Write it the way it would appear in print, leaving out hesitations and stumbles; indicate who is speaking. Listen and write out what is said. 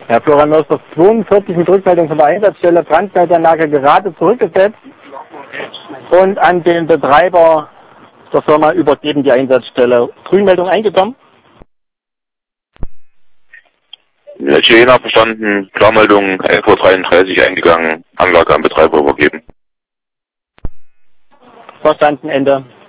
Speaker 1: Herr Florian Mörster, 42 mit Rückmeldung von der Einsatzstelle, Brandmeldeanlage gerade zurückgesetzt und an den Betreiber der Firma übergeben die Einsatzstelle. Grünmeldung eingekommen?
Speaker 2: Jena verstanden, Klarmeldung 11:33 Uhr eingegangen, Anlage an Betreiber übergeben.
Speaker 1: Verstanden, Ende.